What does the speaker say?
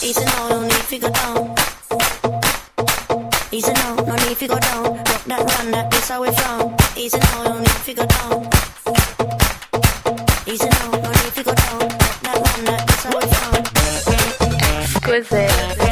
Easy now, no need to go down. Easy now, no need to go down. Rock that, run that, this how we from. Easy now, no need to go down. Easy now, no need to go down. Rock that, run that, this how we from. Exquisite.